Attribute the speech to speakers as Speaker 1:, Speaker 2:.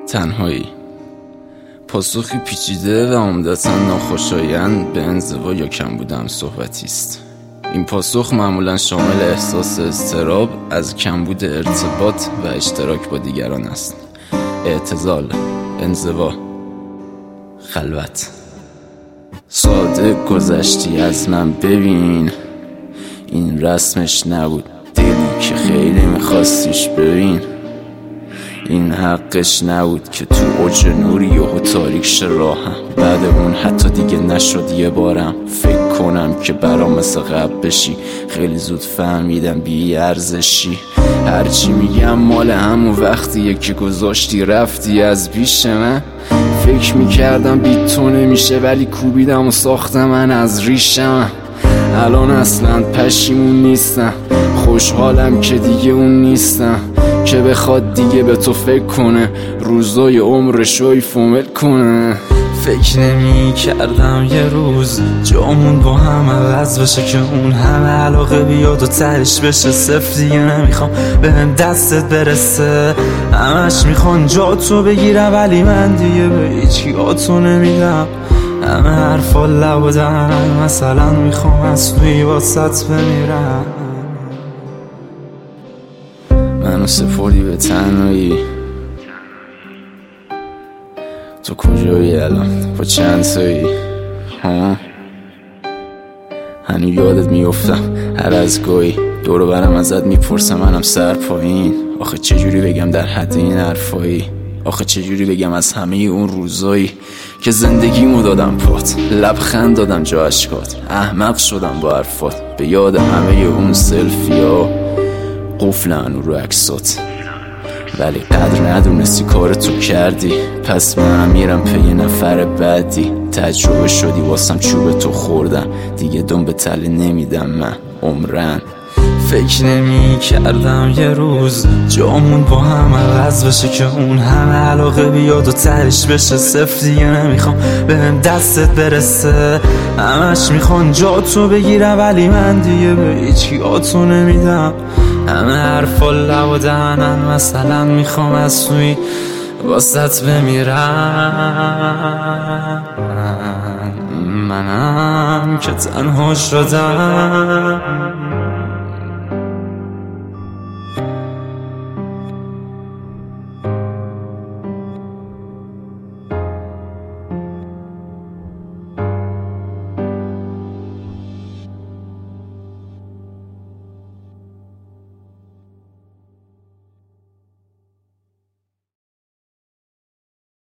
Speaker 1: تنهایی پاسخی پیچیده و عمدتاً ناخوشایند به انزوا یا کم بودم صحبتی است. این پاسخ معمولاً شامل احساس اضطراب از کمبود ارتباط و اشتراک با دیگران است. اعتزال، انزوا، خلوت. ساده گذشتی از من، ببین این رسمش نبود، دلی که خیلی میخواستیش، ببین این حقش نبود که تو اوج نوری و تاریک شه راهم. بعد اون حتی دیگه نشد یه بارم فکر کنم که برام مثل قبل بشی. خیلی زود فهمیدم بی ارزشی، هرچی میگم مال همون وقتیه که گذاشتی رفتی از پیش من. فکر میکردم بی تو نمیشه ولی کوبیدم و ساختم من از ریشم. الان اصلا پشیمون نیستم، خوشحالم که دیگه اون نیستم که بخواد دیگه به تو فکر کنه، روزای عمرشو فومل کنه.
Speaker 2: فکر نمی کردم یه روز جامون با هم عوض بشه که اون همه علاقه بیاد و تهش بشه صفر. دیگه نمیخوام بهم دستت برسه، همش میخوان جا تو بگیرم ولی من دیگه به هیچی آتو نمیدم. همه حرفا لب و دهنم، مثلا میخوام از توی واسط بمیرم.
Speaker 1: منو سپردی به تنهایی، تو کجایی الان؟ با چند تایی؟ هنو یادت میفتم هر از گاهی دورو برم ازت میپرسم، منم سر پایین. آخه چجوری بگم در حد این حرفایی؟ آخه چجوری بگم از همه اون روزایی که زندگیمو دادم پات، لبخند دادم جا اشکات، احمق شدم با حرفات، به یاد همه اون سلفیا قفلن رو عکسات. ولی قدر ندونستی کار تو کردی، پس منم میرم پی یه نفر بعدی. تجربه شدی واسم چوب تو خوردم، دیگه دم به تله نمیدم من عمرن.
Speaker 2: فکر نمی کردم یه روز جامون با هم عوض بشه که اون همه علاقه بیاد و تهش بشه صفر. دیگه نمیخوام بهم دستت برسه، همش میخوان جا تو بگیرم ولی من دیگه به هیچی آتو نمیدم. همه حرفا لب و دهنن، مثلا میخوام از توی واسط بمیرم. منم که تنها شدم.